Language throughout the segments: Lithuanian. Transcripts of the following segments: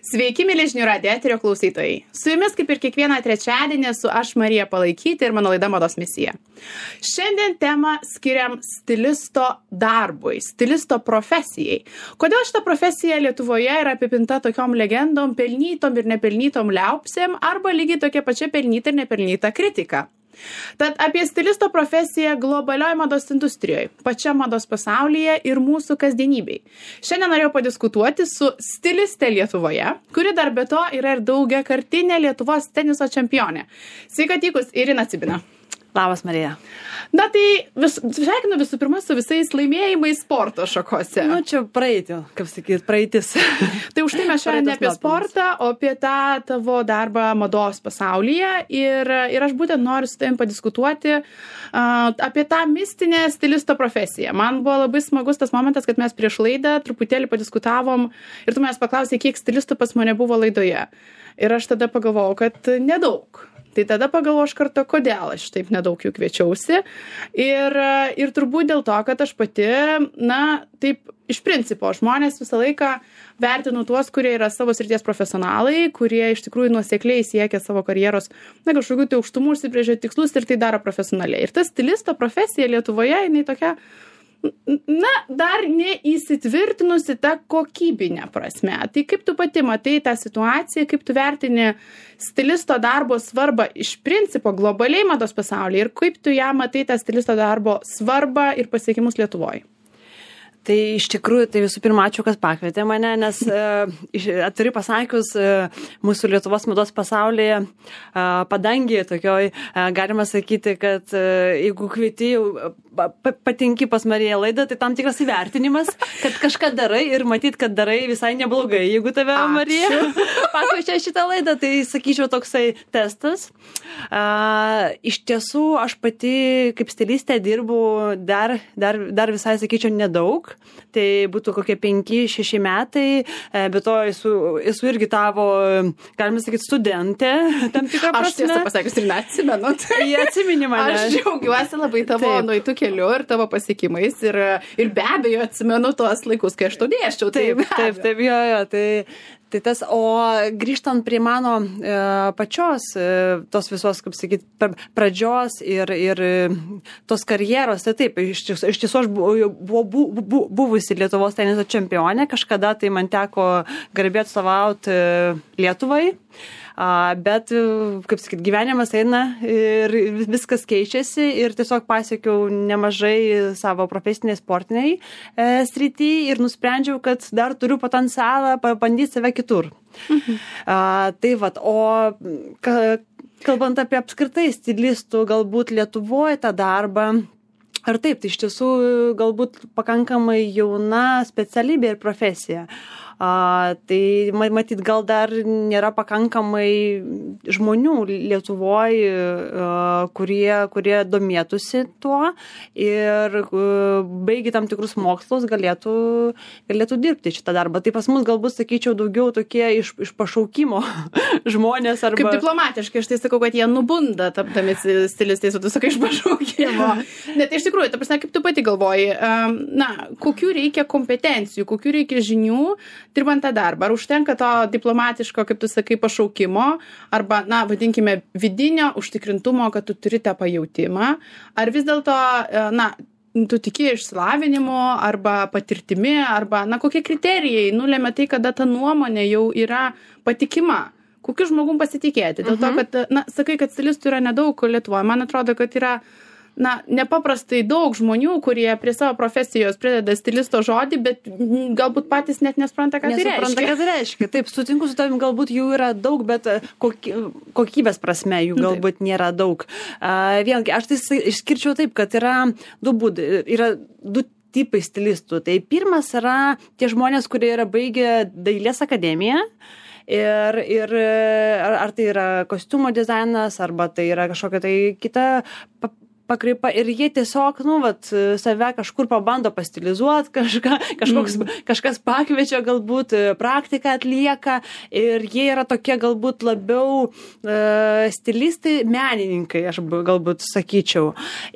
Sveiki, mėly žinių radijo eterio klausytojai. Su jumis, kaip ir kiekvieną trečiadienį, esu aš Marija Palaikyti ir mano laida Mados misija. Šiandien temą skiriam stilisto darbui, stilisto profesijai. Kodėl šita profesija Lietuvoje yra apipinta tokiom legendom, pelnytom ir nepelnytom liaupsėm, arba lygiai tokia pačia pelnyta ir nepelnyta kritika? Tad apie stilisto profesiją globalioj mados industrijoje, pačia mados pasaulyje ir mūsų kasdienybei. Šiandien norėjau padiskutuoti su stiliste Lietuvoje, kuri dar be to yra ir daugiakartinė Lietuvos teniso čempionė. Sveika atvykus, Irina Cibina. Labas, Marija. Na tai sveikinu visų pirma su visais laimėjimais sporto šakose. Nu, čia praeitis. Tai už tai mes šiandien ne apie sportą, o apie tą tavo darbą mados pasaulyje. Ir aš būtent noriu su tavim padiskutuoti apie tą mistinę stilisto profesiją. Man buvo labai smagus tas momentas, kad mes prieš laidą truputėlį padiskutavom ir tu manęs paklausei, kiek stilistų pas mane buvo laidoje. Ir aš tada pagalvojau, kad nedaug. Tai tada pagalvojau aš kartą, kodėl aš taip nedaug jų kviečiausi. Ir turbūt dėl to, kad aš pati, taip iš principo, žmonės visą laiką vertinu tuos, kurie yra savo srities profesionalai, kurie iš tikrųjų nuosekliai siekia savo karjeros, kažkokių tai aukštumų, užsibrėžia tikslus ir tai daro profesionaliai. Ir ta stilisto profesija Lietuvoje, jinai tokia, dar neįsitvirtinusi tą kokybinę prasme. Tai kaip tu pati matai tą situaciją, kaip tu vertini stilisto darbo svarbą iš principo globaliai mados pasaulyje ir kaip tu ją matai tą stilisto darbo svarbą ir pasiekimus Lietuvoje? Tai iš tikrųjų, tai visų pirma, ačiū, kas pakvietė mane, nes atvirai pasakius, mūsų Lietuvos mados pasaulyje padangėje tokioj, galima sakyti, kad jeigu kvieti, patinki pas Mariją laidą, tai tam tikras įvertinimas, kad kažką darai ir matyt, kad darai visai neblogai. Jeigu tave Marija pakviečia šitą laidą, tai sakyčiau toksai testas. Iš tiesų, aš pati kaip stilistė dirbu dar visai, sakyčiau, nedaug. Tai būtų kokie 5-6 metai, bet to esu irgi tavo, galima sakyti, studentė, tam tikrą prasme. Aš tiesą pasakius ir neatsimenu. Jie atsimeni mane. Aš džiaugiuosi labai tavo nueitų keliu ir tavo pasiekimais ir be abejo atsimenu tuos laikus, kai aš to dėsčiau. Taip, jo. Tai tas, o grįžtant prie mano pačios, tos visos, kaip sakyti, pradžios ir tos karjeros, tai taip, iš tiesų aš buvau buvusi Lietuvos teniso čempionė, kažkada tai man teko garbė atstovauti Lietuvai. Bet, kaip sakyt, gyvenimas eina ir viskas keičiasi ir tiesiog pasiekiau nemažai savo profesiniai sportiniai srity ir nusprendžiau, kad dar turiu potencialą pabandyti save kitur. Tai vat, o kalbant apie apskritai stilistų, galbūt Lietuvoje tą darbą, ar taip, tai iš tiesų galbūt pakankamai jauna specialybė ir profesija. Tai matyt, gal dar nėra pakankamai žmonių Lietuvoje, kurie domėtųsi tuo ir baigi tam tikrus mokslus galėtų dirbti šitą darbą. Tai pas mus galbūt, sakyčiau, daugiau tokie iš pašaukimo žmonės arba... Kaip diplomatiškai, aš tai sakau, kad jie nubunda tapdami stilistais, o tu sakai iš pašaukimo. Net iš tikrųjų, ta prasme, kaip tu pati galvoji, kokių reikia kompetencijų, kokių reikia žinių, dirbant tą darbą. Ar užtenka to diplomatiško, kaip tu sakai, pašaukimo, arba, vadinkime, vidinio užtikrintumo, kad tu turi tą pajautimą, ar vis dėlto, tu tiki išsilavinimu, arba patirtimi, arba, kokie kriterijai nulėmė tai, kada ta nuomonė jau yra patikima. Kokiu žmogum pasitikėti? Dėl to, kad, sakai, kad stilistų yra nedaug Lietuvoje. Man atrodo, kad yra nepaprastai daug žmonių, kurie prie savo profesijos prideda stilisto žodį, bet galbūt patys net nesupranta, ką tai reiškia. Taip, sutinku su tavim, galbūt jų yra daug, bet kokybės prasme jų galbūt nėra daug. Vėlgi, aš tai išskirčiau taip, kad yra du būdai, yra du tipai stilistų. Tai pirmas yra tie žmonės, kurie yra baigę dailės akademiją. Ir ar tai yra kostiumo dizainas, arba tai yra kažkokia tai kita pakraipa ir jie tiesiog, save kažkur pabando pastilizuoti, kažkas pakviečia, galbūt praktiką atlieka ir jie yra tokie galbūt labiau stilistai, menininkai, aš galbūt sakyčiau.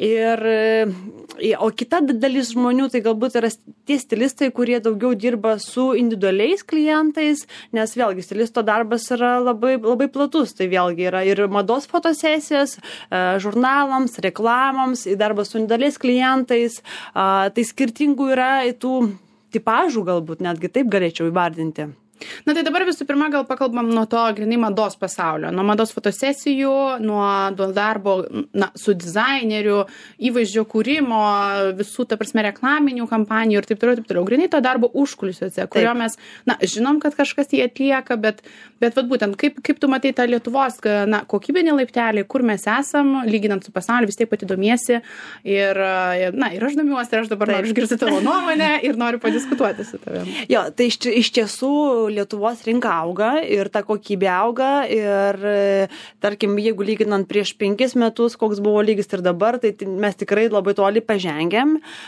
O kita dalis žmonių tai galbūt yra tie stilistai, kurie daugiau dirba su individualiais klientais, nes vėlgi stilisto darbas yra labai, labai platus. Tai vėlgi yra ir mados fotosesijos, žurnalams, reklamams, darbas su individualiais klientais. Tai skirtingų yra tų tipažų galbūt, netgi taip galėčiau įvardinti. Na tai dabar visų pirma gal pakalbam nuo to grynai mados pasaulio, nuo mados fotosesijų, nuo darbo su dizaineriu, įvaizdžio kūrimo, visų, ta prasme, reklaminių kampanijų ir taip toliau. Grynai to darbo užkulisiuose, kurio mes, žinom, kad kažkas jį atlieka, bet būtent, kaip tu matai tą Lietuvos, kokybinį laiptelį, kur mes esam, lyginant su pasauliu, vis tiek pati domiesi ir aš domiuosi, ir aš dabar noriu išgirsti tavo nuomonę ir noriu padiskutuoti su tavimi. Jo, tai iš tiesų Lietuvos rinka auga ir ta kokybė auga ir, tarkim, jeigu lyginant prieš 5 metus, koks buvo lygis ir dabar, tai mes tikrai labai toli pažengėm.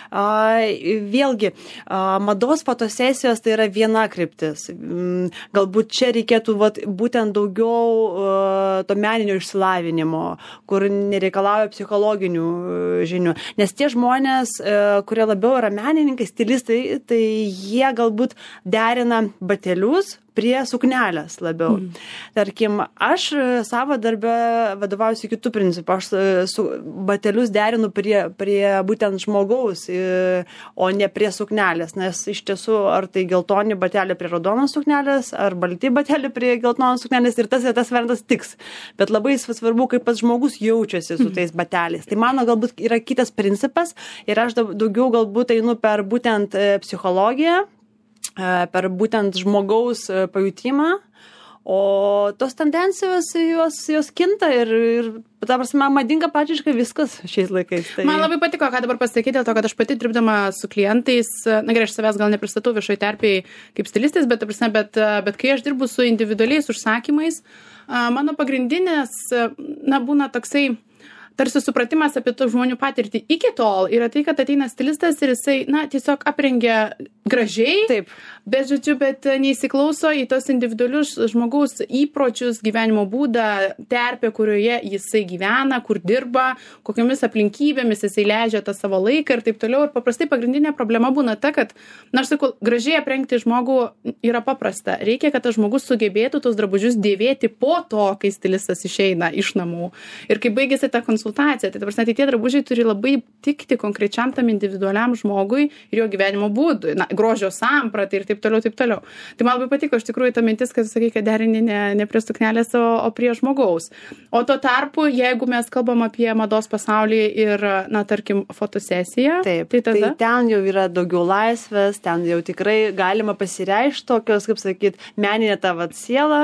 Vėlgi, mados fotosesijos tai yra viena kryptis. Galbūt čia reikėtų būtent daugiau to meninio išsilavinimo, kur nereikalauja psichologinių žinių. Nes tie žmonės, kurie labiau yra menininkai, stilistai, tai jie galbūt derina batelius prie suknelės labiau. Tarkim, aš savo darbę vadovaujuosi kitų principų. Aš batelius derinu prie būtent žmogaus, o ne prie suknelės. Nes iš tiesų, ar tai geltoni bateliai prie raudonos suknelės, ar balti bateliai prie geltonos suknelės ir tas variantas tiks. Bet labai svarbu, kaip pats žmogus jaučiasi su tais bateliais. Tai mano galbūt yra kitas principas ir aš daugiau galbūt einu per būtent psichologiją, per būtent žmogaus pajutimą, o tos tendencijos jos kinta ir ta prasme, madinga pačiškai viskas šiais laikais. Tai... Man labai patiko, ką dabar pasakyti, dėl to, kad aš pati dirbdama su klientais, gerai, aš savęs gal nepristatau viešoj terpėj kaip stilistais, bet kai aš dirbu su individualiais užsakymais, mano pagrindinės, būna toksai tarsi supratimas apie tų žmonių patirtį iki tol yra tai, kad ateina stilistas ir jisai, tiesiog aprengia gražiai, taip, bet neįsiklauso į tos individualius žmogaus įpročius, gyvenimo būdą, terpę, kurioje jisai gyvena, kur dirba, kokiamis aplinkybėmis jisai leidžia tą savo laiką ir taip toliau. Ir paprastai pagrindinė problema būna ta, kad, aš sakau, gražiai aprengti žmogų yra paprasta. Reikia, kad tas žmogus sugebėtų tos drabužius dėvėti po to, kai stilistas išeina iš namų. Ir kai baigėsi ta konsultacija, tai ta prasme, tie drabužiai turi labai tikti konkrečiam tam individualiam žmogui ir jo gyvenimo būdui, grožio sampratai ir taip toliau. Tai man labai patiko iš tikrųjų ta mintis, kad sakai, kad derini ne prie suknelės, o prie žmogaus. O tuo tarpu, jeigu mes kalbam apie mados pasaulį ir, tarkim, fotosesiją, tai ten jau yra daugiau laisvės, ten jau tikrai galima pasireikšti tokios, kaip sakyt, meninė tavo siela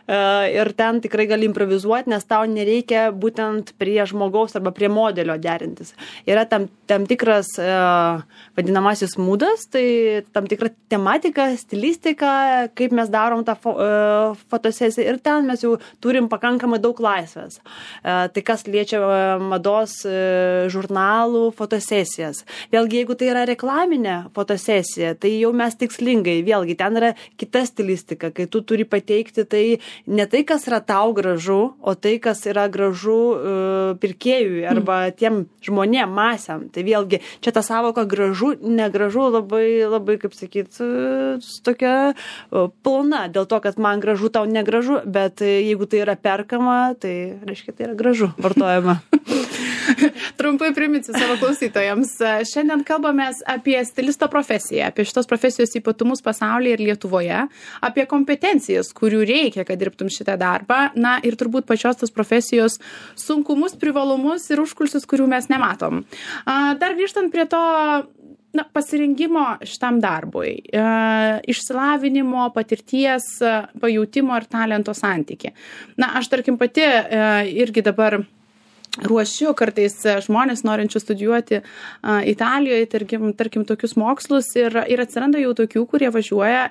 ir ten tikrai gali improvizuoti, nes tau nereikia būtent prie žmogaus arba prie modelio derintis. Yra tam tikras vadinamasis mūdas, tai tam tikra tematika, stilistika, kaip mes darom tą fotosesiją ir ten mes jau turim pakankamai daug laisvės. Tai kas liečia mados žurnalų fotosesijas. Vėlgi, jeigu tai yra reklaminė fotosesija, tai jau mes tikslingai, vėlgi, ten yra kita stilistika, kai tu turi pateikti tai ne tai, kas yra tau gražu, o tai, kas yra gražu pirkėjui arba tiem žmonėm, masėm. Tai vėlgi, čia ta savoka gražu, negražu labai, labai, kaip sakyt, tokia plona, dėl to, kad man gražu, tau negražu, bet jeigu tai yra perkama, tai reiškia, tai yra gražu vartojama. Trumpai priminsiu savo klausytojams. Šiandien kalbamės apie stilisto profesiją, apie šitos profesijos ypatumus pasaulyje ir Lietuvoje, apie kompetencijas, kurių reikia, kad dirbtum šitą darbą, ir turbūt pačios tos profesijos sunkumus, privalumus ir užkulsius, kurių mes nematom. Dar grįžtant prie to pasirinkimo šitam darbui, išsilavinimo, patirties, pajautimo ir talento santykį. Aš tarkim pati irgi dabar ruošiu kartais žmonės norinčių studijuoti Italijoje, tarkim tokius mokslus ir atsiranda jau tokių, kurie važiuoja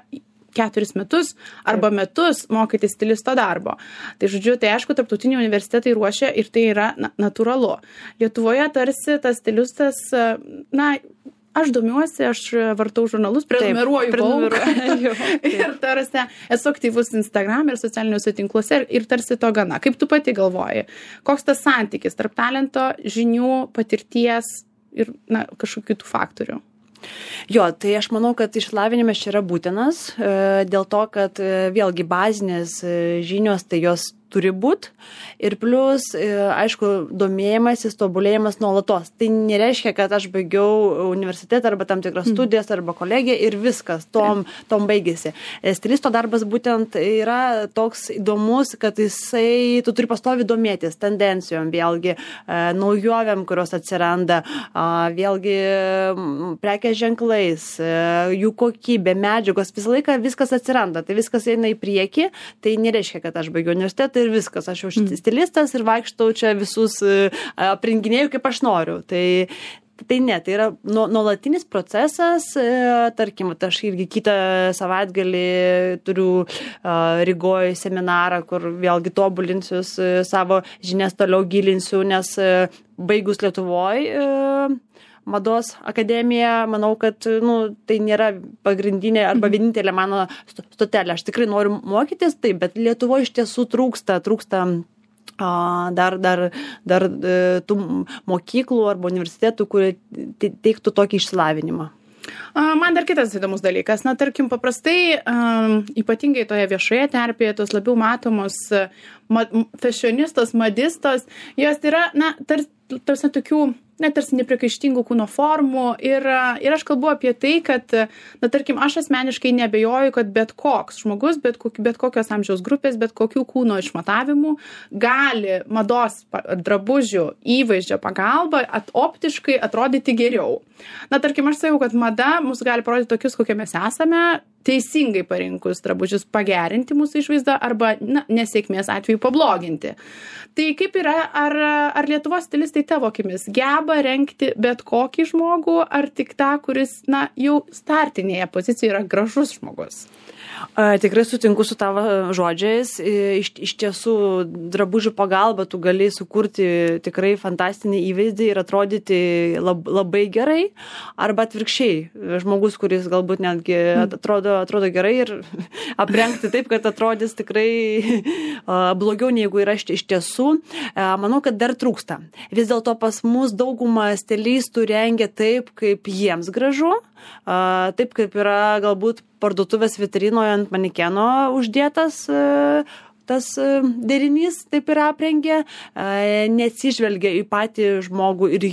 4 metus arba metus mokytis stilisto darbo. Tai žodžiu, tai aišku, tarptautiniai universitetai ruošia ir tai yra natūralu. Lietuvoje tarsi tas stilistas, aš domiuosi, aš vartau žurnalus, prenumeruoju ir tarsi esu aktyvus Instagram ir socialiniuose tinkluose ir tarsi to gana. Kaip tu pati galvoji? Koks tas santykis tarp talento, žinių, patirties ir kažkokių tų faktorių? Jo, tai aš manau, kad išlavinimas čia yra būtinas, dėl to, kad vėlgi bazinės žinios, tai jos turi būt ir plus, aišku, domėjimasis, tobulėjimas nuolatos. Tai nereiškia, kad aš baigiau universitetą arba tam tikras studijas arba kolegiją ir viskas, tom baigėsi. Stilisto darbas būtent yra toks įdomus, kad tu turi pastovi domėtis tendencijom, vėlgi naujovėm, kurios atsiranda, vėlgi prekės ženklais, jų kokybė, medžiagos, visą laiką viskas atsiranda, tai viskas eina į priekį, tai nereiškia, kad aš baigiau universitetą ir viskas, aš jau stilistas ir vaikštau čia visus aprenginėjau, kaip aš noriu. Tai ne, tai yra nuolatinis procesas, tarkim, aš irgi kitą savaitgalį turiu Rygoje seminarą, kur vėlgi tobulinsiu savo žinias, toliau gilinsiu, nes baigus Lietuvoje mados akademija, manau, kad tai nėra pagrindinė arba vienintelė mano stotelė. Aš tikrai noriu mokytis, taip, bet Lietuvoje iš tiesų trūksta dar tų mokyklų arba universitetų, kurie teiktų tokį išsilavinimą. Man dar kitas įdomus dalykas. Tarkim, paprastai, ypatingai toje viešoje terpėje, tos labiau matomos fashionistos, madistos, jos yra, tarsi tokių, tarsi nepriekaištingų kūno formų ir aš kalbu apie tai, kad, tarkim, aš asmeniškai neabejoju, kad bet koks žmogus, bet kokios amžiaus grupės, bet kokių kūno išmatavimų gali mados drabužių įvaizdžio pagalba optiškai atrodyti geriau. Tarkim, aš sakau, kad mada mus gali parodyti tokius, kokie mes esame, teisingai parinkus drabužius pagerinti mūsų išvaizdą arba nesėkmės atveju pabloginti. Tai kaip yra, ar Lietuvos stilistai tavo akimis geba rengti bet kokį žmogų, ar tik tą, kuris jau startinėje pozicijoje yra gražus žmogus? Tikrai sutinku su tavo žodžiais. Iš tiesų, drabužių pagalba tu gali sukurti tikrai fantastinį įvaizdį ir atrodyti labai gerai, arba atvirkščiai. Žmogus, kuris galbūt netgi atrodo gerai ir aprengti taip, kad atrodys tikrai blogiau, negu yra iš tiesų. Manau, kad dar trūksta. Vis dėlto pas mus dauguma stilistų rengia taip, kaip jiems gražu, taip kaip yra galbūt parduotuvės vitrinoje ant manekeno uždėtas tas derinys, taip ir aprengė, neatsižvelgia į patį žmogų ir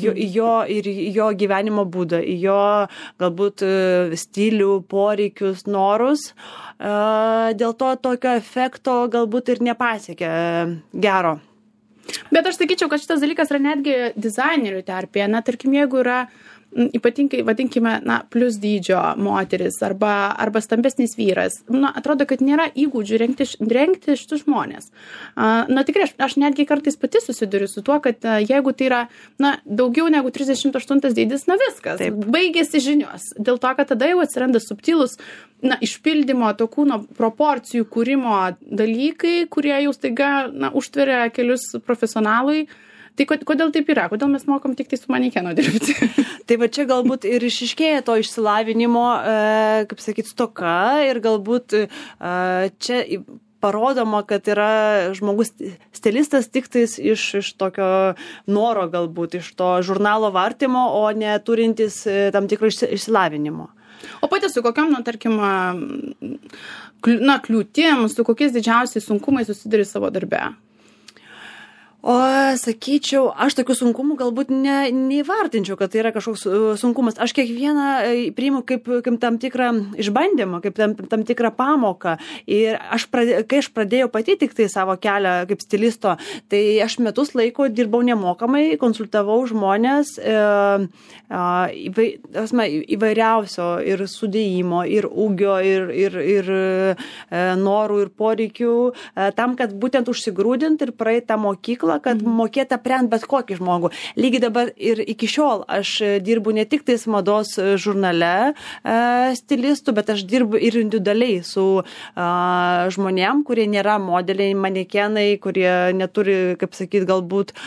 jo gyvenimo būdą, į jo galbūt stilių, poreikius, norus. Dėl to tokio efekto galbūt ir nepasiekia gero. Bet aš sakyčiau, kad šitas dalykas yra netgi dizainerių terpėje. Tarkim, jeigu yra ypatingai, vadinkime, plus dydžio moteris arba stambesnis vyras. Atrodo, kad nėra įgūdžių rengti šitus žmonės. Tikrai, aš netgi kartais pati susiduriu su tuo, kad jeigu tai yra, daugiau negu 38 dydis, viskas, baigėsi žinios. Dėl to, kad tada jau atsiranda subtilus, išpildymo, to kūno proporcijų kūrimo dalykai, kurie jau staiga, užtveria kelius profesionalui. Tai kodėl taip yra? Kodėl mes mokom tik tai su manekenu dirbti? Tai va čia galbūt ir išiškėja to išsilavinimo, kaip sakyt, stoka ir galbūt čia parodoma, kad yra žmogus stilistas tik tais iš tokio noro galbūt, iš to žurnalo vartymo, o ne turintis tam tikro išsilavinimo. O pati su kokiam, tarkim, kliūtim, su kokiais didžiausiais sunkumais susiduri savo darbe? O sakyčiau, aš tokių sunkumų galbūt neįvartinčiau, kad tai yra kažkoks sunkumas. Aš kiekvieną priimu kaip tam tikrą išbandymą, kaip tam tikrą pamoką. Ir kai aš pradėjau pati tik tai savo kelią kaip stilisto, tai aš metus laiko dirbau nemokamai, konsultavau žmonės įvairiausio ir sudėjimo, ir ūgio, ir norų, ir poreikių, tam, kad būtent užsigrūdint ir praeit tą mokyklą, mokyklą, kad mokėtų aprengti bet kokį žmogų. Lygiai dabar ir iki šiol aš dirbu ne tik tais mados žurnale stilistų, bet aš dirbu ir individualiai su žmonėm, kurie nėra modeliai, manekenai, kurie neturi, kaip sakyti, galbūt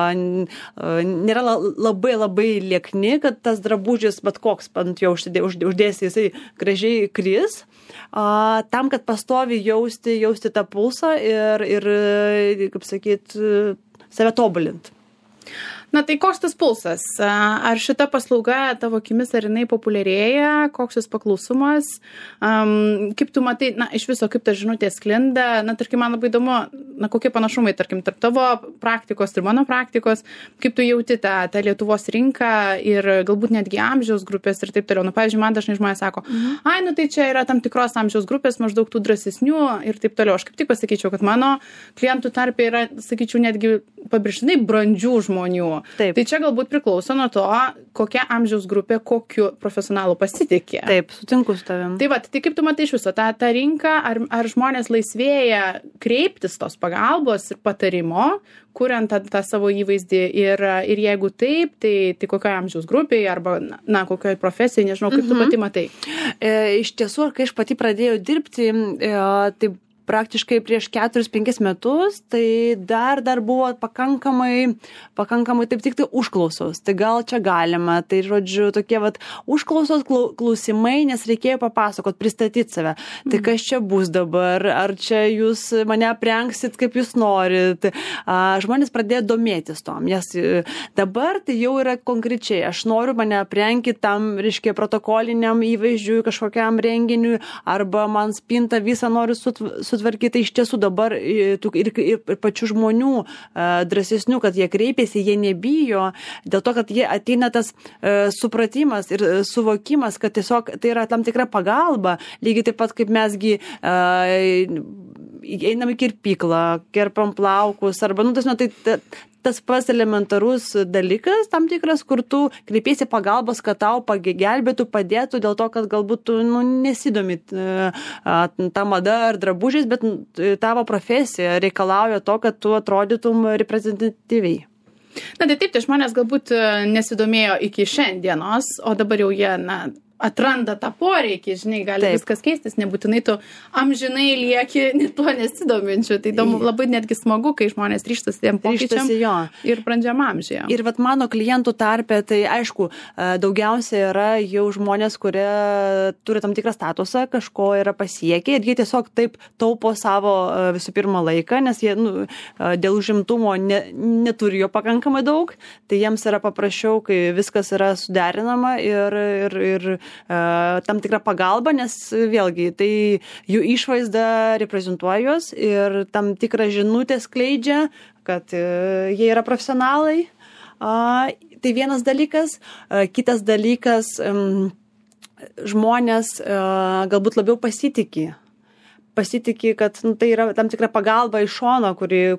nėra labai liekni, kad tas drabužis bet koks ant jo uždėsi, jisai gražiai kris. Tam, kad pastovi jausti tą pulsą ir kaip sakyt, save tobulint. Na tai koks tas pulsas? Ar šita paslauga tavo akimis, ar jinai populiarėja? Koks jos paklausumas? Kaip tu matai, na iš viso, kaip ta žinutė sklinda? Na tarkim, man labai įdomu, na kokie panašumai, tarkim, tarp tavo praktikos ir mano praktikos, kaip tu jauti tą Lietuvos rinką ir galbūt netgi amžiaus grupės ir taip toliau. Nu, pavyzdžiui, man dažnai žmonės sako, ai, nu tai čia yra tam tikros amžiaus grupės, maždaug tų drąsesnių ir taip toliau. Aš kaip tik pasakyčiau, kad mano klientų tarpe yra, sakyčiau, netgi pabrėžtinai brandžių žmonių. Taip. Tai čia galbūt priklauso nuo to, kokia amžiaus grupė, kokiu profesionalu pasitikė. Taip, sutinku su tavim. Tai va, tai kaip tu matai iš viso tą rinką, ar žmonės laisvėja kreiptis tos pagalbos ir patarimo, kuriant tą savo įvaizdį ir jeigu taip, tai kokioje amžiaus grupėje arba, na, kokioje profesijoje, nežinau, kaip tu pati matai. Iš tiesų, kai aš pati pradėjau dirbti, tai praktiškai prieš 4-5 metus, tai dar buvo pakankamai taip tik tai užklausos. Tai gal čia galima, tai žodžiu, tokie vat užklausos klausimai, nes reikėjo papasakot, pristatyti save. Tai kas čia bus dabar, ar čia jūs mane aprengsit, kaip jūs norit. Žmonės pradėjo domėtis tom, nes dabar tai jau yra konkrečiai. Aš noriu mane aprengti tam, reiškia, protokoliniam įvaizdžiui, kažkokiam renginiui, arba man spintą visą noriu sutvarkyti. Iš tiesų dabar ir pačių žmonių drąsesnių, kad jie kreipiasi, jie nebijo, dėl to, kad jie ateina tas supratimas ir suvokimas, kad tiesiog tai yra tam tikra pagalba, lygiai taip pat kaip mesgi einam į kirpyklą, kerpam plaukus, arba, nu, tas pats elementarus dalykas, tam tikras, kur tu kreipiesi pagalbos, kad tau pagelbėtų, padėtų, dėl to, kad galbūt tu nesidomi tą madą ar drabužiais, bet tavo profesija reikalauja to, kad tu atrodytum reprezentatyviai. Na tai taip, tai žmonės galbūt nesidomėjo iki šiandienos, o dabar jau jie, na, atranda tą poreikį, žinai, gali taip viskas keistis, nebūtinai tu amžinai lieki tuo nesidominčiu. Tai labai netgi smagu, kai žmonės ryžtasi tiem pokyčiam ir brandžiam amžiuje. Ir vat mano klientų tarpe, tai aišku, daugiausia yra jau žmonės, kurie turi tam tikrą statusą, kažko yra pasiekę ir jie tiesiog taip taupo savo visų pirma laiką, nes jie dėl užimtumo neturi jo pakankamai daug, tai jiems yra paprasčiau, kai viskas yra suderinama ir tam tikrą pagalbą, nes vėlgi tai jų išvaizda reprezentuoja juos ir tam tikrą žinutę skleidžia, kad jie yra profesionalai. Tai vienas dalykas. Kitas dalykas, žmonės galbūt labiau pasitikė, kad tai yra tam tikra pagalba iš šono,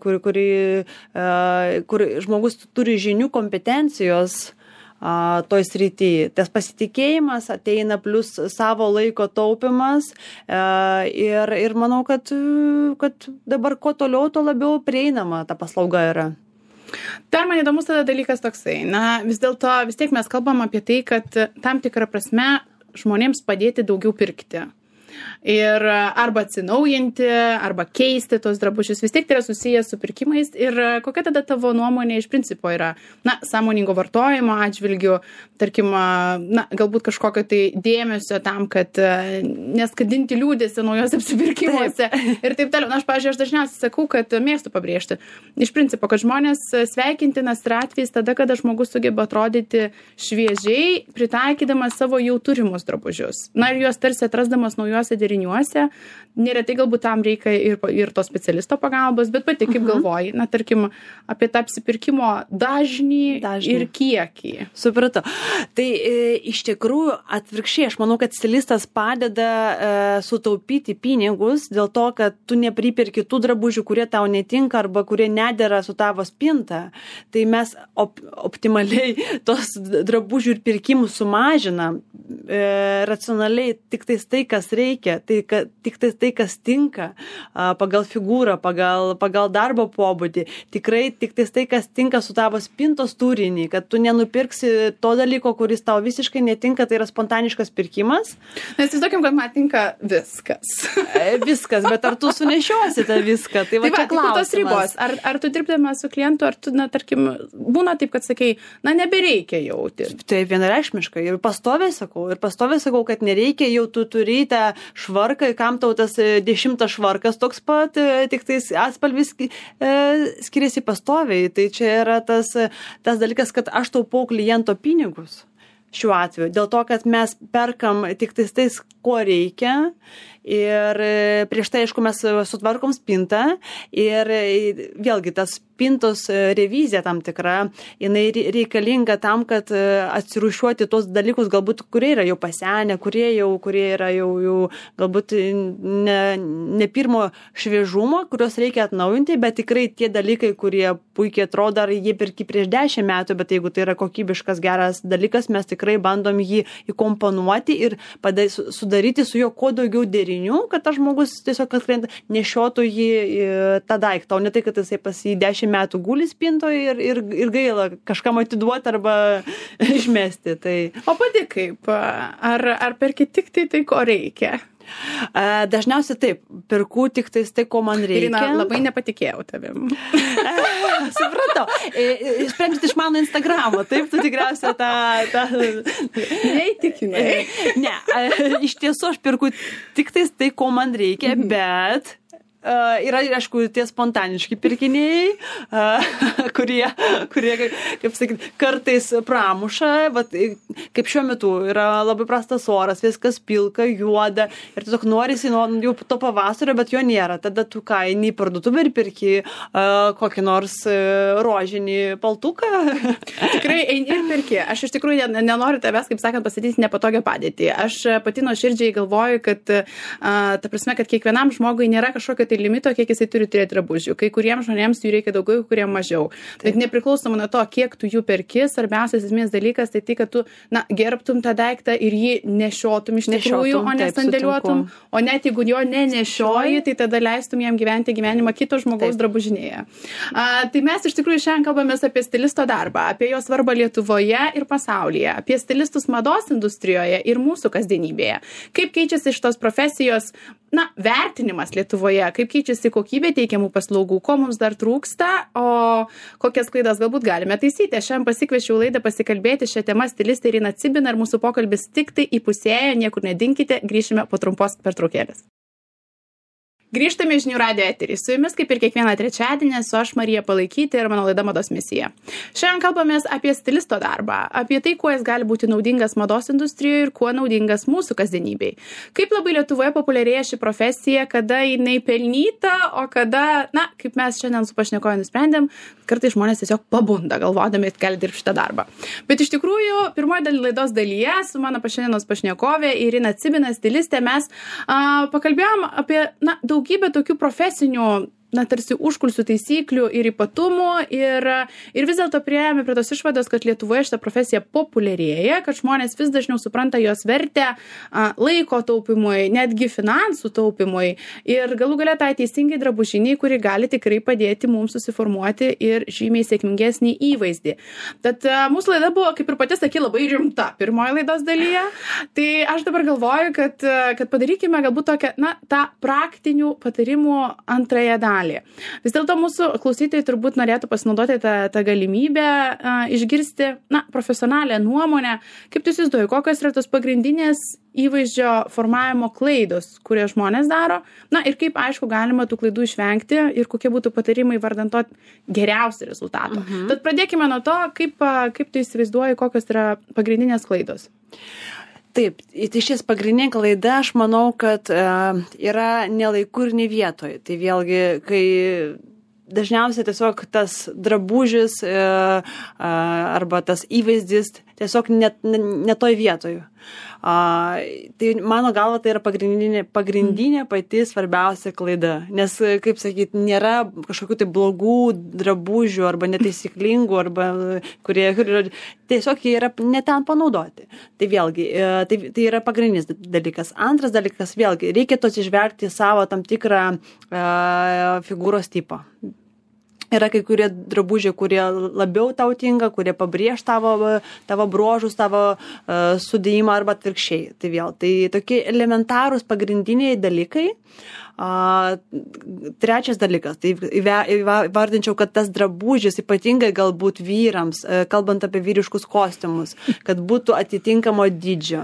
kur žmogus turi žinių, kompetencijos toj srity. Tas pasitikėjimas ateina plus savo laiko taupimas ir manau, kad dabar kuo toliau, tuo labiau prieinama ta paslauga yra. Dar man įdomus tada dalykas toksai. Na, vis dėlto vis tiek mes kalbam apie tai, kad tam tikrą prasme žmonėms padėti daugiau pirkti. Ir arba atsinaujinti, arba keisti tos drabužius. Vis tiek tai yra susijęs su pirkimais. Ir kokia tada tavo nuomonė iš principo yra, na, sąmoningo vartojimo atžvilgių, tarkim, na, galbūt kažkokio tai dėmesio tam, kad neskadinti liūdėsi naujose apsipirkimuose ir taip toliau. Na, aš dažniausiai sakau, kad mėgstu pabrėžti. Iš principo, kad žmonės sveikintinas yra atvejis tada, kada žmogus sugeba atrodyti šviežiai, pritaikydamas savo jau turimus drabužius. Na, ir juos tarsi atrasdamas naujos deriniuose, neretai galbūt tam reikia ir to specialisto pagalbos, bet pati kaip galvoji, na, tarkim, apie tą apsipirkimo dažnį ir kiekį. Supratau. Tai iš tikrųjų atvirkščiai, aš manau, kad stilistas padeda sutaupyti pinigus dėl to, kad tu nepripirki tų drabužių, kurie tau netinka arba kurie nedera su tavo spinta. Tai mes optimaliai tos drabužių ir pirkimų sumažinam racionaliai tik tai, kas reikia reikia, tik tai, kas tinka pagal figūrą, pagal darbo pobūdį, tikrai tik tai, kas tinka su tavo spintos turinį, kad tu nenupirksi to dalyko, kuris tau visiškai netinka, tai yra spontaniškas pirkimas. Nes įsivaizduokim, kad man tinka viskas. Viskas, bet ar tu sunešiosi tą viską? Tai va čia klausimas. Tos ribos, ar tu dirbdama su klientu, ar tu, tarkim, būna taip, kad sakai, nebereikia jau dirbti. Tai vienareikšmiškai. Ir pastoviai sakau, kad nereikia, jau tu turi tą švarką, kam tau tas 10 švarkas toks pat, tik tais atspalvis skiriasi pastoviai. Tai čia yra tas dalykas, kad aš taupau kliento pinigus šiuo atveju. Dėl to, kad mes perkam tik tais, ko reikia. Ir prieš tai, aišku, mes sutvarkom spintą ir vėlgi tas spintos revizija tam tikra, jinai reikalinga tam, kad atsirūšiuoti tos dalykus, galbūt, kurie yra jau pasenę, kurie yra jau galbūt ne pirmo šviežumo, kuriuos reikia atnaujinti, bet tikrai tie dalykai, kurie puikiai atrodo, ar jie pirki prieš 10 metų, bet jeigu tai yra kokybiškas, geras dalykas, mes tikrai bandom jį įkomponuoti ir sudaryti su juo kuo daugiau derinių, kad tas žmogus tiesiog nešiotų jį tą daiktą, o ne tai, kad jisai pas jį 10 metų guli spintoje ir gaila kažkam atiduoti arba išmesti. Tai... O pati kaip? Ar perki tik tai, ko reikia? Dažniausiai taip, perku tik tai, ko man reikia. Irina, labai nepatikėjau tavim. Supratau. Sprendžiat iš mano Instagramo, taip, tu tikriausiai tą... Neįtikinai. Ne, iš tiesų aš perku tik tai, ko man reikia, bet... Yra, aišku, tie spontaniški pirkiniai, kurie, kaip sakyti, kartais pramuša, bet kaip šiuo metu yra labai prastas oras, viskas pilka, juoda ir tiesiog norisi jau to pavasario, bet jo nėra. Tada tu eini į parduotuvę ir pirki kokį nors rožinį paltuką. Tikrai eini ir pirki. Aš iš tikrųjų nenoriu tavęs, kaip sakant, pasakyti nepatogią padėtį. Aš pati nuoširdžiai galvoju, kad ta prasme, kad kiekvienam žmogui nėra kažkokio limito, kiek jisai turi turėti drabužių. Kai kuriems žmonėms jų reikia daugiau, kai kuriems mažiau. Taip. Bet nepriklausomai nuo to, kiek tu jų perki, svarbiausias esmės dalykas tai, kad tu gerbtum tą daiktą ir jį nešiotum iš tikrųjų, o ne sandėliuotum. O net jeigu jo nenešioji, tai tada leistum jam gyventi gyvenimą kito žmogaus drabužinėje. Tai mes iš tikrųjų šiandien kalbamės apie stilisto darbą, apie jo svarbą Lietuvoje ir pasaulyje, apie stilistus mados industrijoje ir mūsų kasdienybėje. Kaip keičiasi šitos profesijos vertinimas Lietuvoje, kaip keičiasi kokybė teikiamų paslaugų, ko mums dar trūksta, o kokias klaidas galbūt galime taisyti. Aš šiandien pasikviečiau laidą pasikalbėti šią temą stilistė Irina Cibina ir mūsų pokalbis tik tai įpusėjo, niekur nedinkite, grįšime po trumpos pertraukėlės. Grįžtame į Žinių radijo eterį. Su jumis, kaip ir kiekvieną trečiadienį, esu aš Marija Palaikytė ir mano laida Mados misija. Šiandien kalbamės apie stilisto darbą, apie tai, kuo jis gali būti naudingas mados industrijoje ir kuo naudingas mūsų kasdienybei. Kaip labai Lietuvoje populiarėja ši profesija, kada jinai pelnyta, o kada, kaip mes šiandien su pašnekoju nusprendėm, kartais žmonės tiesiog pabunda, galvodami, kad gali dirbti šitą darbą. Bet iš tikrųjų, pirmoji laidos dalyje su mano šiandienos pašnekovė Irina Cibina, stilistė, mes pakalbėjom apie daugybę tokių profesinių, tarsi užkulisių taisyklių ir ypatumų ir vis dėlto priėjome prie tos išvados, kad Lietuvoje šita profesija populiarėja, kad žmonės vis dažniau supranta jos vertę laiko taupimui, netgi finansų taupimui ir galų galia tai teisingai drabužiniai, kuri gali tikrai padėti mums susiformuoti ir žymiai sėkmingesnį įvaizdį. Tad mūsų laida buvo, kaip ir pati sakė, labai rimta pirmoje laidos dalyje. Tai aš dabar galvoju, kad padarykime galbūt tokią, tą praktinių patarimų antrąją dalį. Vis dėlto mūsų klausytojai turbūt norėtų pasinaudoti tą galimybę išgirsti profesionalią nuomonę. Kaip tu įsivaizduoji, kokios yra tos pagrindinės įvaizdžio formavimo klaidos, kurie žmonės daro, ir kaip, aišku, galima tų klaidų išvengti ir kokie būtų patarimai vardant to geriausią rezultatą. Tad pradėkime nuo to, kaip tu įsivaizduoji, kokios yra pagrindinės klaidos. Taip, iš ties pagrindinė klaida, aš manau, kad yra ne laiku ir ne vietoje. Tai vėlgi, kai dažniausiai tiesiog tas drabužis arba tas įvaizdis tiesiog ne toj vietoj. Tai mano galva tai yra pagrindinė pati svarbiausia klaida, nes, kaip sakyt, nėra kažkokių tai blogų drabužių arba netaisyklingų, arba kurie tiesiog jie yra ne ten panaudoti. Tai vėlgi, tai yra pagrindinis dalykas. Antras dalykas, vėlgi, reikėtų atsižvelgti savo tam tikrą figūros tipą. Yra kai kurie drabužiai, kurie labiau tau tinka, kurie pabrėž tavo bruožus, tavo sudėjimą arba atvirkščiai. Tai tokie elementarūs pagrindiniai dalykai. Trečias dalykas, tai įvardinčiau, kad tas drabužis ypatingai galbūt vyrams, kalbant apie vyriškus kostiumus, kad būtų atitinkamo dydžio.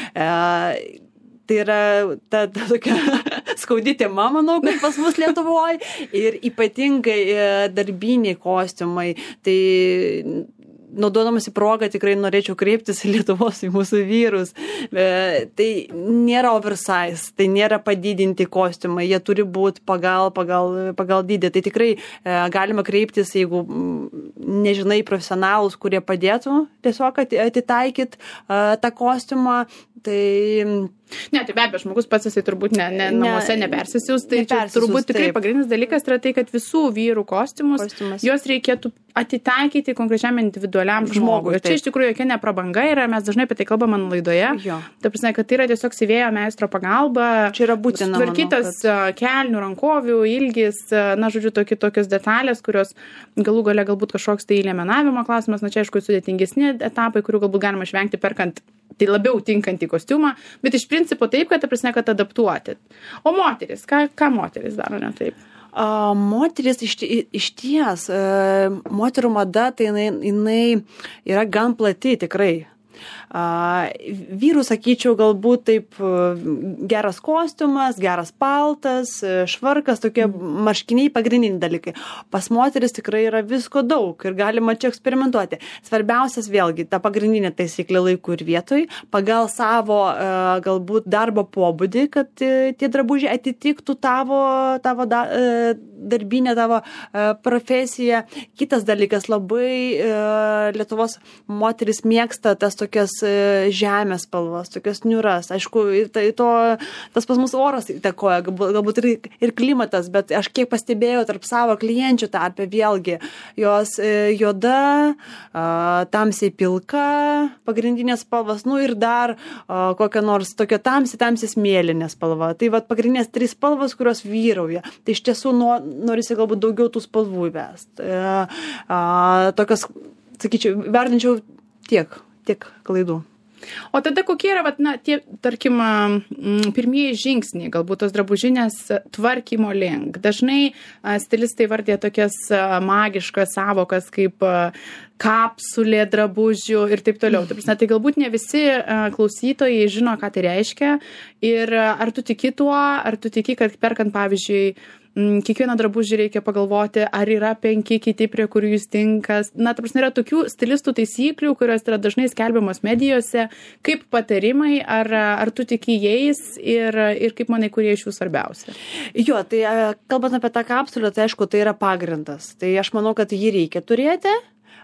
Tai yra ta tokia skaudi tema, manau, kad pas mus Lietuvoje, ir ypatingai darbiniai kostiumai. Tai naudodamasi progą tikrai norėčiau kreiptis į Lietuvos, į mūsų vyrus. Tai nėra oversize, tai nėra padidinti kostiumai, jie turi būti pagal dydį. Tai tikrai galima kreiptis, jeigu nežinai, profesionalus, kurie padėtų tiesiog atitaikyti tą kostiumą. Ne, tai be abejo, žmogus pats jisai turbūt namuose nepersisiūs, tai turbūt tikrai pagrindinis dalykas yra tai, kad visų vyrų kostiumus juos reikėtų atitaikyti konkrečiam individualiam žmogui. Ir čia iš tikrųjų jokia neprabanga yra, mes dažnai apie tai kalbame mano laidoje. Ta prasme, kad tai yra tiesiog siuvėjo meistro pagalba. Čia yra būtina, tvarkytas kelnių, rankovių, ilgis, na, žodžiu, tokios detalės, kurios galų gale galbūt kažkoks tai liemenavimo klausimas, na, čia aišku sudėtingesni etapai, kurių galbūt galima išvengti perkant tai labiau tinkantį kostiumą, bet iš principo taip, kad, ta prasme, kad adaptuoti. O moteris, ką moteris daro ne taip? Moteris iš ties, moterų mada, tai jinai yra gan plati tikrai. Vyrų, sakyčiau, galbūt taip geras kostiumas, geras paltas, švarkas, tokie marškiniai pagrindiniai dalykai. Pas moteris tikrai yra visko daug ir galima čia eksperimentuoti. Svarbiausias vėlgi, ta pagrindinė taisyklė laiku ir vietoj, pagal savo galbūt darbo pobūdį, kad tie drabužiai atitiktų tavo darbinę, tavo profesiją. Kitas dalykas, labai Lietuvos moteris mėgsta tas tokias žemės spalvas, tokias niūras. Aišku, tas pas mus oras įtakoja, galbūt ir klimatas, bet aš kiek pastebėjau tarp savo klienčių tarpe, vėlgi, jos juoda, tamsiai pilka, pagrindinės spalvas, nu ir dar kokia nors tokia tamsiai mėlynė spalva. Tai vat pagrindinės 3 spalvos, kurios vyrauja. Tai iš tiesų norisi galbūt daugiau tų spalvų įvesti. Tokios, sakyčiau, vertinčiau tiek klaidų. O tada kokie yra, tie, tarkim, pirmieji žingsniai, galbūt tos drabužinės tvarkymo link? Dažnai stilistai vardė tokias magiškas savokas kaip kapsulė drabužių ir taip toliau. Tai galbūt ne visi klausytojai žino, ką tai reiškia. Ir ar tu tiki tuo, ar tu tiki, kad perkant, pavyzdžiui, kiekvieną drabužį reikia pagalvoti, ar yra 5 kiti, prie kurių jūs tinkas. Na, ta prasme, yra tokių stilistų taisyklių, kurios yra dažnai skelbiamos medijose, kaip patarimai, ar tu tiki jais ir kaip manai, kurie iš jų svarbiausia? Jo, tai kalbant apie tą kapsulę, tai aišku, tai yra pagrindas. Tai aš manau, kad jį reikia turėti.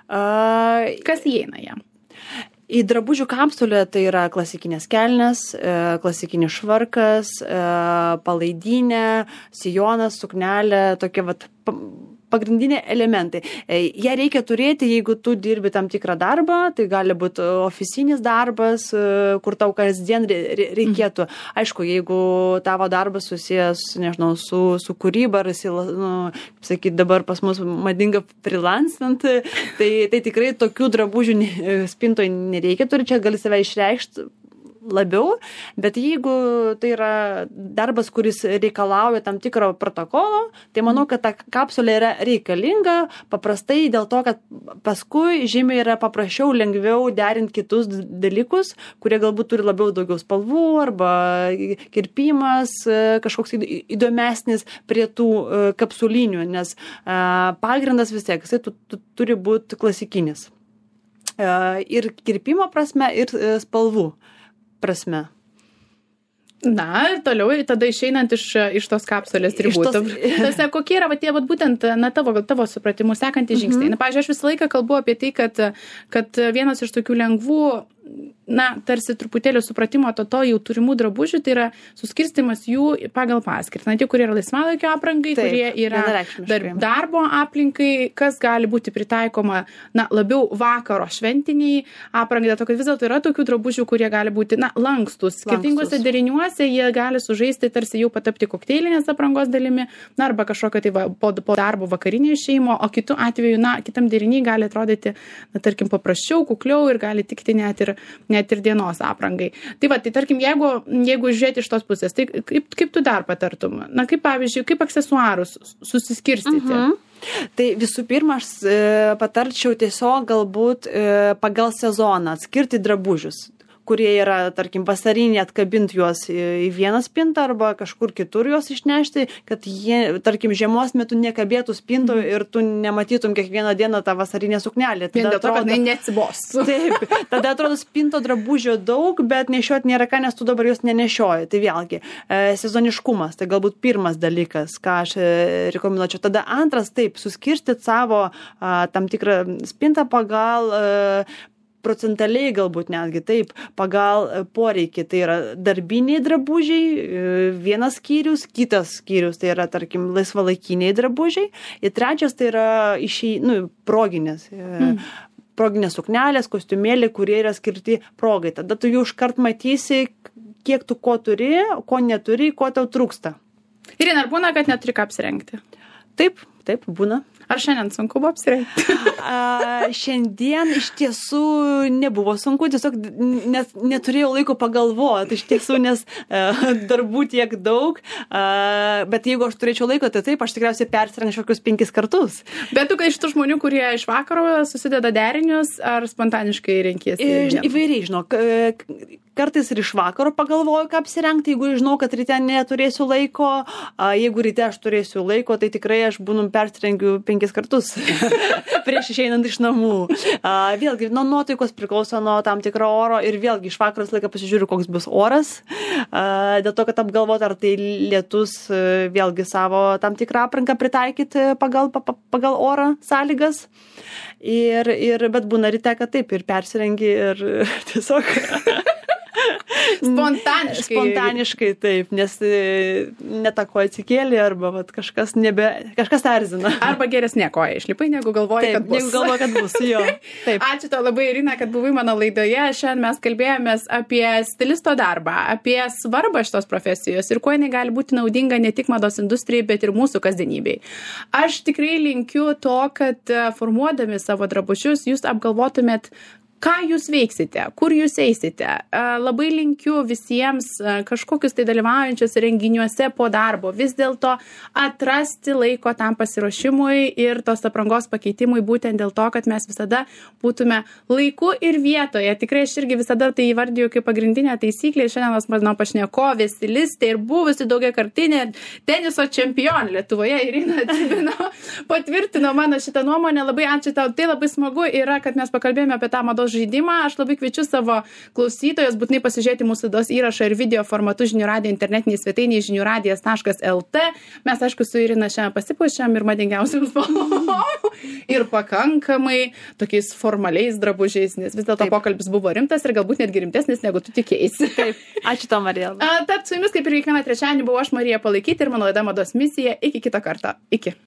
Kas įeina jam? Į drabužių kapsulę tai yra klasikinės kelnės, klasikinis švarkas, palaidinė, sijonas, suknelė, tokie pagrindiniai elementai. Ją reikia turėti, jeigu tu dirbi tam tikrą darbą, tai gali būti oficinis darbas, kur tau kasdien reikėtų. Aišku, jeigu tavo darbas susijęs, nežinau, su kūryba, ar kaip sakyti, dabar pas mus madinga freelancant, tai tikrai tokių drabužių spintoje nereikia turėti, čia gali save išreikšti labiau, bet jeigu tai yra darbas, kuris reikalauja tam tikro protokolo, tai manau, kad ta kapsulė yra reikalinga paprastai dėl to, kad paskui žymiai yra paprasčiau, lengviau derinti kitus dalykus, kurie galbūt turi labiau daugiau spalvų arba kirpimas kažkoks įdomesnis prie tų kapsulinių, nes pagrindas vis tiek, jisai turi būti klasikinis. Ir kirpimo prasme, ir spalvų prasme. Na, ir toliau, tada išeinant iš tos kapsulės ribų. Kokie yra tie būtent tavo supratimu sekantys žingsniai? Na, pavyzdžiui, aš visą laiką kalbu apie tai, kad vienas iš tokių lengvų, na, tarsi truputėlį supratimo to jau turimų drabužių, tai yra suskirstimas jų pagal paskirtį. Na, tie, kurie yra laisvalaikio aprangai, kurie yra darbo aplinkai, kas gali būti pritaikoma, na, labiau vakaro šventiniai aprangai, dėl to, kad vis dėlto yra tokių drabužių, kurie gali būti, na, lankstus. Skirtingose deriniuose jie gali sužaisti, tarsi jau patapti kokteilinės aprangos dalimi, na, arba kažkokio tai po darbo vakarinio išėjimo, o kitu atveju, na, kitam deriniai gali atrodyti, na, tarkim, paprasčiau, kukliau ir gali tikti net ir dienos aprangai. Tai va, tai tarkim, jeigu žiūrėti iš tos pusės, tai kaip tu dar patartum? Na, kaip pavyzdžiui, kaip aksesuarus susiskirstyti? Tai visų pirma, aš patarčiau tiesiog galbūt pagal sezoną atskirti drabužius, kurie yra, tarkim, vasarinė, atkabinti juos į vieną spintą arba kažkur kitur juos išnešti, kad jie, tarkim, žiemos metu nekabėtų spintų ir tu nematytum kiekvieną dieną tą vasarinę suknelę. Vien dėl to, kad neatsibos. Taip, tada atrodo spinto drabužio daug, bet nešioti nėra ką, nes tu dabar jos nenešioji. Tai vėlgi, sezoniškumas, tai galbūt pirmas dalykas, ką aš rekomenduočiau. Tada antras, taip, suskirstyti savo tam tikrą spintą pagal procentaliai galbūt netgi taip, pagal poreikį. Tai yra darbiniai drabužiai, vienas skyrius, kitas skyrius, tai yra, tarkim, laisvalaikiniai drabužiai. Ir trečias tai yra proginės. Proginės suknelės, kostiumėliai, kurie yra skirti progai. Tada tu jau iškart matysi, kiek tu ko turi, ko neturi, ko tau trūksta. Ir ar būna, kad neturi ką apsirengti? Taip, būna. Ar šiandien sunku buvo apsirengti? Šiandien iš tiesų nebuvo sunku, tiesiog nes neturėjau laiko pagalvoti, iš tiesų, nes darbų tiek daug, bet jeigu aš turėčiau laiko, tai taip, aš tikriausiai persirengčiau kokius 5 kartus. Bet tu iš tų žmonių, kurie iš vakaro susideda derinius, ar spontaniškai renkiesi? Įvairiai, žinok. Kartais ir iš vakaro pagalvoju, ką apsirengti, jeigu žinau, kad ryte neturėsiu laiko. Jeigu ryte aš turėsiu laiko, tai tikrai aš persirengiu 5 kartus prieš išeinant iš namų. Vėlgi, nuo nuotaikos priklauso nuo tam tikro oro ir vėlgi iš vakaro laiką pasižiūriu, koks bus oras. Dėl to, kad apgalvoti, ar tai lietus, vėlgi savo tam tikrą aprangą pritaikyti pagal orą sąlygas. Bet būna ryte, kad taip ir persirengi ir tiesiog... Spontaniškai taip, nes netako atsikėlė arba kažkas erzina. Arba geresnė koja išlipai, negu galvoji, kad bus. Negu galvoji, kad bus, jo. Taip. Ačiū tau labai, Irina, kad buvai mano laidoje. Šiandien mes kalbėjomės apie stilisto darbą, apie svarbą šitos profesijos ir kuo jinai gali būti naudinga ne tik mados industrijai, bet ir mūsų kasdienybei. Aš tikrai linkiu to, kad formuodami savo drabužius jūs apgalvotumėt, ką jūs veiksite, kur jūs eisite. Labai linkiu visiems kažkokius tai dalyvaujančius renginiuose po darbo. Vis dėlto atrasti laiko tam pasiruošimui ir tos aprangos pakeitimui būtent dėl to, kad mes visada būtume laiku ir vietoje. Tikrai aš irgi visada tai įvardiju kaip pagrindinę taisyklę. Šiandienos mano pašnekovė, stilistė ir buvusi daugiakartinė teniso čempionė Lietuvoje Irina Cibina patvirtino mano šitą nuomonę. Labai ačiū tau. Tai labai smagu yra, kad mes pakalbėjome apie tą mados žaidimą. Aš labai kviečiu savo klausytojus būtinai pasižiūrėti mūsų laidos įrašą ir video formatu žinių radijo internetiniai svetainiai žiniųradijas.lt. Mes, aišku, su Irina šiandien pasipuošėm ir madingiausiams spalvom ir pakankamai tokiais formaliais drabužiais, nes vis dėlto pokalbis buvo rimtas ir galbūt netgi rimtesnis, negu tu tikėjaisi. Taip. Ačiū tau, Marija. Tad su jumis, kaip ir kiekvieną trečiadienį, buvau aš, Marija Palaikyti, ir mano laida Mados misija. Iki kito karto. Iki.